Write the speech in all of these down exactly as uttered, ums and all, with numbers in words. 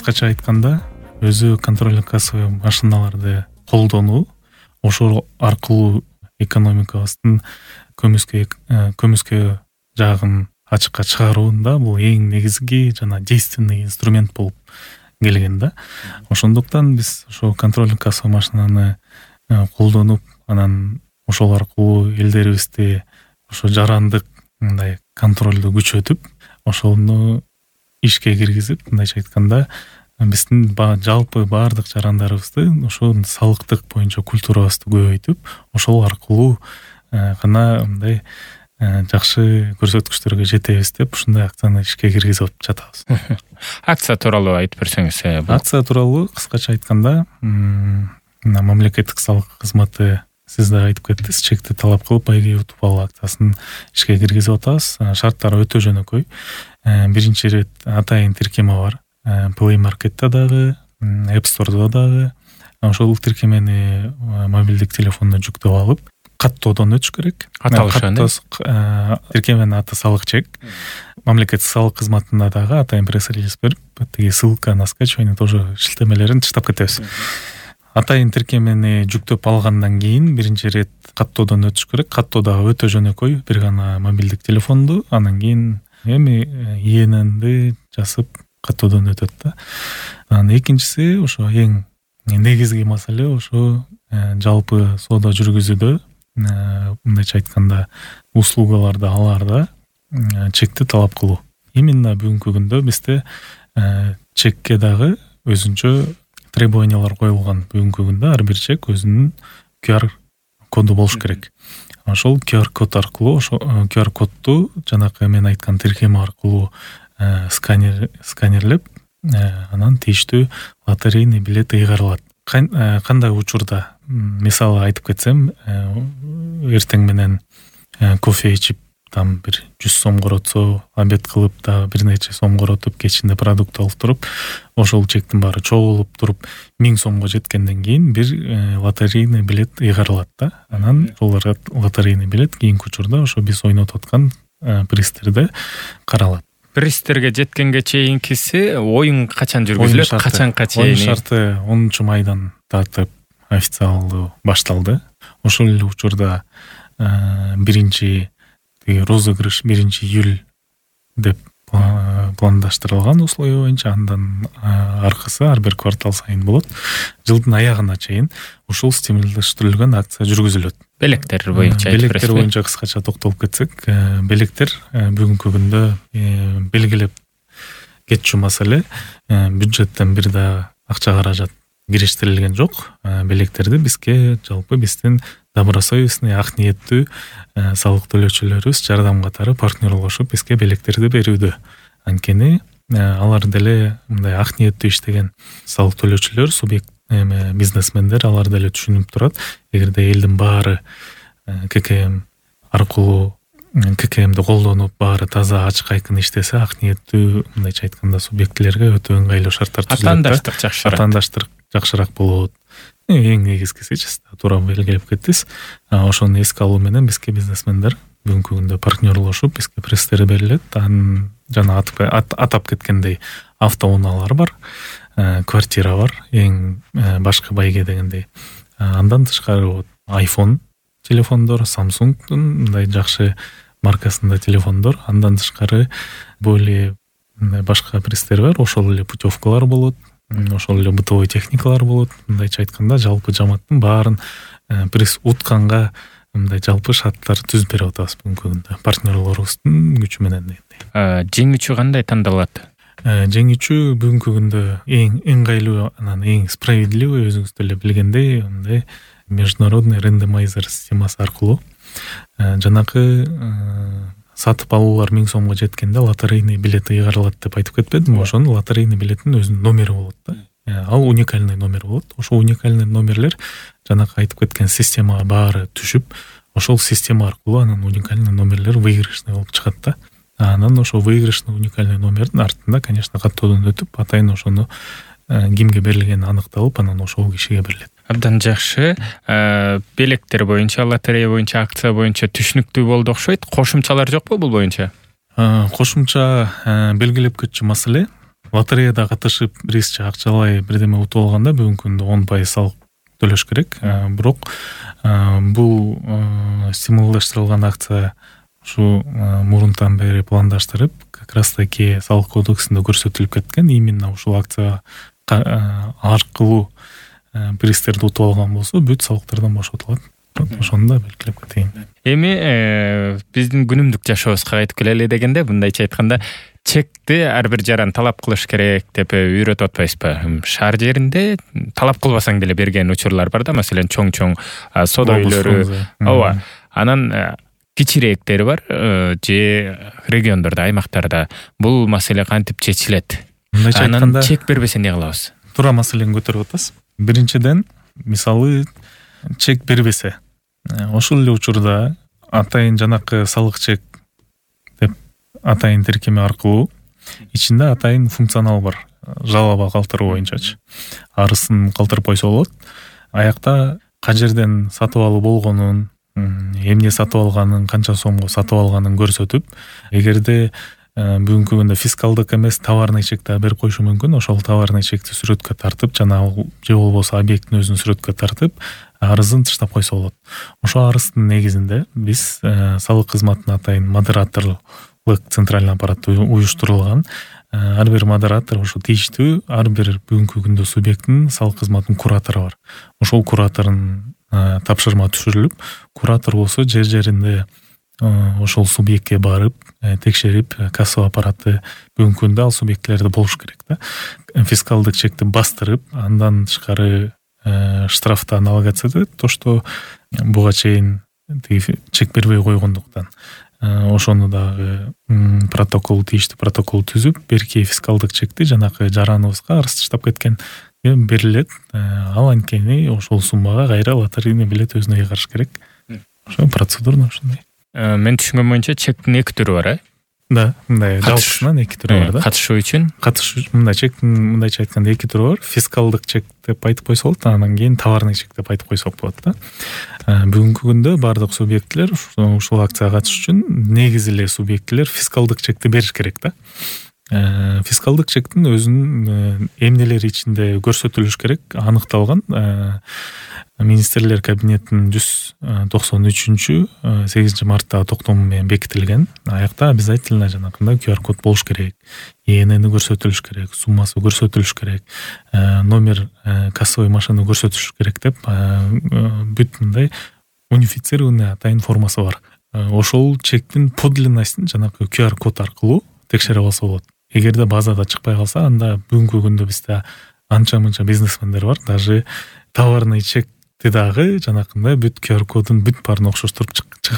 кыскача айтканда өзү контрольдук кассовый машиналарды колдонуу, ошол аркылуу экономикабыздын көмүскө көмүскө жагын ачыкка чыгарууда бул эң негизги жана действенный инструмент болуп келген да. Ошондуктан биз ошо контрольдук кассовый машинаны колдонуп, анан ошол аркылуу элдерибизди ошо жарандык мындай контролду күчөтүп, ошону ишке киргизип, мындайча айтканда, биздин жалпы баардык жарандарыбызды ошо салыктык боюнча культурабызды көбөйтүп, ошол аркылуу гана мындай жакшы көрсөткүчтөргө жетебиз деп ушундай акцияны ишке киргизип жатабыз. Акция тууралуу айтып берсеңиз. Акция тууралуу кыскача айтканда, мамлекеттик салык кызматы сиз да айтып кеттиңиз, чекти талап кылып байге утуп алуу акциясын ишке киргизип атабыз. Шарттары өтө жөнөкөй. Биринчи ирет атайын тиркеме бар. Play Market'та дагы, App Store'да дагы. Ошол тиркемени мобилдик телефонуна жүктөп алып, каттоодон өтүш керек. Аталышы тиркеменин аты салык чек. Мамлекеттик салык кызматында дагы атайын пресс-релиз берип, тиги ссылка на скачивание тоже шилтемелерин таштап кетебиз. Атайын тиркемени жүктөп алгандан кийин биринчи ирет каттоодон өтүш керек. Каттоо дагы өтө жөнөкөй, бир гана мобилдик телефонду, анан кийин эми и эн энди жазып каттоодон өтөт да. Анан экинчиси ошо эң негизги маселе ошо жалпы соода жүргүзүүдө, мындайча айтканда, услугаларды алаарда чекти талап кылуу. Именно бүгүнкү күндө бизде чекке дагы өзүнчө требованиялар коюлган. Бүгүнкү күндө ар бир чек өзүнүн ку ар коду болуш керек. Ошол ку ар код аркылуу, ошо ку ар кодду жанакы мен айткан тиркеме аркылуу сканер сканерлеп, анан тийиштүү лотерейный билет ыйгарылат. Кандай учурда, мисалы айтып кетсем, эртең менен кофе ичип, там бир жүз сом коротсо, обед кылып да бир нече сом коротуп, кечинде продукт алып туруп, ошол чектин баары чогулуп туруп, миң сомго жеткенден кийин бир лотерейный билет ыйгарылат да. Анан ошол лотерейный билет кийинки учурда ошо биз ойнотуп аткан пристерде каралат. Пристерге жеткенге чейинкиси оюн качан жүргүзүлөт, качанга чейин? Оюн шарты онунчу майдан тартып официалдуу башталды. Ошол эле учурда биринчи розыгрыш биринчи июль деп пландаштырылган условия боюнча, андан аркысы ар бир квартал сайын болот. Жылдын аягына чейин ушул стимулдаштырылган акция жүргүзүлөт. Белектер боюнча айтып бересизби? Белектер боюнча кыскача токтолуп кетсек, белектер бүгүнкү күндө белгилеп кетчү маселе. Бюджеттен бир да акча каражат кириштирилген жок. Белектерди бизге жалпы биздин добросовестный, ак ниеттүү салык төлөөчүлөрүбүз жардам катары партнерлошуп бизге белектерди берүүдө. Анткени алар деле мындай ак ниеттүү иштеген салык төлөөчүлөр, субъект бизнесмендер алар деле түшүнүп турат. Эгерде элдин баары ка ка эм аркылуу ка ка эмди колдонуп, баары таза ачык айкын иштесе, ак ниеттүү мындайча айтканда субъектилерге өтө ыңгайлуу шарттар түзүлөт. Атаандаштык жакшыраак. Атаандаштык жакшыраак болот. Эң негизгиси туура белгилеп кеттиз. Ошону эске алуу менен бизге бизнесмендер бүгүнкү күндө партнерлошуп бизге пресстер берилет. Анан жана атап кеткендей автоунаалар бар, квартира бар, эң башкы байге дегендей. Андан тышкары iPhone телефондор, Samsungдун мындай жакшы маркасында телефондор, андан тышкары более башка пресстер бар, ошол эле путевкалар болот, ошол эле бытовой техникалар болот. Мындайча айтканда, жалпы жамааттын баарын пресс утканга мындай жалпы шарттар түзүп берип атабыз бүгүнкү күндө партнерлорубуздун күчү менен дегендей. Жеңүүчү кандай тандалат? Жеңүүчү бүгүнкү күндө эң ыңгайлуу, анан эң справедливый, өзүңүз деле билгендей, мындай международный рандомайзер системасы аркылуу жанакы сатып алуулар миң сомго жеткенде лотерейный билет ыйгарылат деп айтып кетпедимби? Ошонун лотерейный билеттин өзүнүн номери болот да. Ал уникальный номер болот. Ошол уникальный номерлер жанакы айтып кеткен системага баары түшүп, ошол система аркылуу анан уникальный номерлер выигрышный болуп чыгат да. Анан ошо выигрышный уникальный номердин артында, конечно, каттоодон өтүп, атайын ошону кимге берилгени аныкталып, анан ошол кишиге берилет. Абдан жакшы. Белектер боюнча, лотерея боюнча, акция боюнча түшүнүктүү болду окшойт. Кошумчалар жокпу бул боюнча? Кошумча белгилеп кетчү маселе. лотереяда катышып призчи акчалай бирдеме утуп алганда бүгүнкү күндө он пайыз салык төлөш керек. Бирок бул стимулдаштырылган акция ушу мурунтан бери пландаштырып, как раз таки салык кодексинде көрсөтүлүп кеткен. Именно ушул акция аркылуу призтерди утуп алган болсо бүт салыктардан бошотулат. Ошону да белгилеп кетейин. Эми биздин күнүмдүк жашообузга кайтып келели дегенде, мындайча айтканда, чекти ар бир жаран талап кылыш керек деп үйрөтүп атпайсызбы? Шаар жеринде талап кылбасаң деле берген учурлар бар да, маселен, чоң-чоң соода үйлөрү. Ооба. Анан кичирээктери бар, же региондордо, аймактарда бул маселе кантип чечилет? Анан чек бербесе эмне кылабыз? Туура маселени көтөрүп атасыз. Биринчиден, мисалы, чек бербесе, ошол эле учурда атайын жанакы салык чек деп атайын тиркеме аркылуу ичинде атайын функционал бар. Жалоба калтыруу боюнчачы. Арызын калтырып койсо болот. Аякта кажерден сатып алуу болгонун, эмне сатып алганын, канча сомго сатып алганын көрсөтүп, эгерде бүгүнкү күндө фискалдык эмес товарный чекти берип коюшу мүмкүн. Ошол товарный чекти сүрөткө тартып, жана же болбосо объекттин өзүн сүрөткө тартып, арызын тыштап койсо болот. Ошол арыздын негизинде биз салык кызматына атайын модераторлук центральный аппарат уюштурулган. Ар бир модератор ошо тийиштүү ар бир бүгүнкү күндө субъекттин салык кызматынын куратору бар. Ошол куратордун тапшырма түшүрүлүп, куратор болсо жер жеринде ошол субъектке барып, текшерип, кассовый аппараты бүгүнкү күндө ал субъектлерде болуш керек да. Фискалдык чекти бастырып, андан тышкары штрафта налагаться то, что буга чейин чек бербей койгондуктан. Ошону дагы протокол, тийиштүү протокол түзүп, берки фискалдык чекти жанакы жараныбызга арыз таштап кеткен берилет. Ал анткени ошол суммага кайра лотерейный билет өзүнө кайрыш керек. Ошо процедура ушундай. Мен түшүнгөн боюнча чектин эки түрү бар, э? Да, мындай жалпысынан эки түрү бар да. Катышуу үчүн? Катышуу мындай чектин мындайча айтканда эки түрү бар. Фискалдык чек деп айтып койсо болот, анан кийин товарный чек деп айтып койсок болот да. Бүгүнкү күндө бардык субъектлер ушул акцияга катышыш үчүн негизи эле субъектлер фискалдык чекти бериш керек да. Фискалдык чектин өзүнүн эмнелери ичинде көрсөтүлүш керек, аныкталган. Министрлер кабинетинин жүз токсон үчүнчү сегизинчи марттагы токтому менен бекитилген. Аякта обязательно жанакындай ку ар код болуш керек. И Н Н көрсөтүлүш керек, суммасы көрсөтүлүш керек, номер кассовый машины көрсөтүлүш керек деп бүт мындай унифицированный атайын формасы бар. Ошол чектин подлинностун жанакы ку ар код аркылуу текшере алса болот. Эгерде базада чыкпай калса, анда бүгүнкү күндө бизде анча-мынча бизнесмендер бар, даже товарный чекти дагы жанакындай бүт ку ар кодун бүт баарын окшоштуруп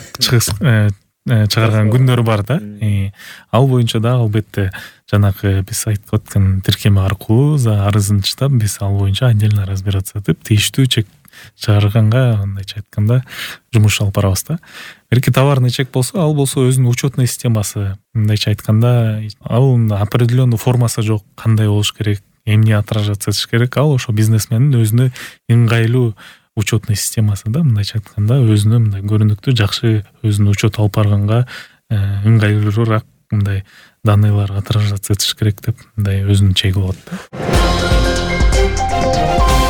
чыгарган күндөрү бар да. Ал боюнча да албетте жанакы биз айтып аткан тиркеме аркылуу за арызын таштап, биз ал боюнча отдельно разбираться этип, тийиштүү чек чыгарганга, мындайча айтканда, жумуш алып барабыз да. Берки товарный чек болсо, ал болсо өзүнүн учетный системасы, мындайча айтканда, ал определенный формасы жок, кандай болуш керек, эмне отражаться этиш керек, ал ошо бизнесмендин өзүнө ыңгайлуу учетный системасы да, мындайча айтканда, өзүнө мындай көрүнүктүү, жакшы өзүнүн учет алып барганга ыңгайлуураак мындай данныйлар отражаться этиш керек деп, мындай өзүнүн чеги болот да.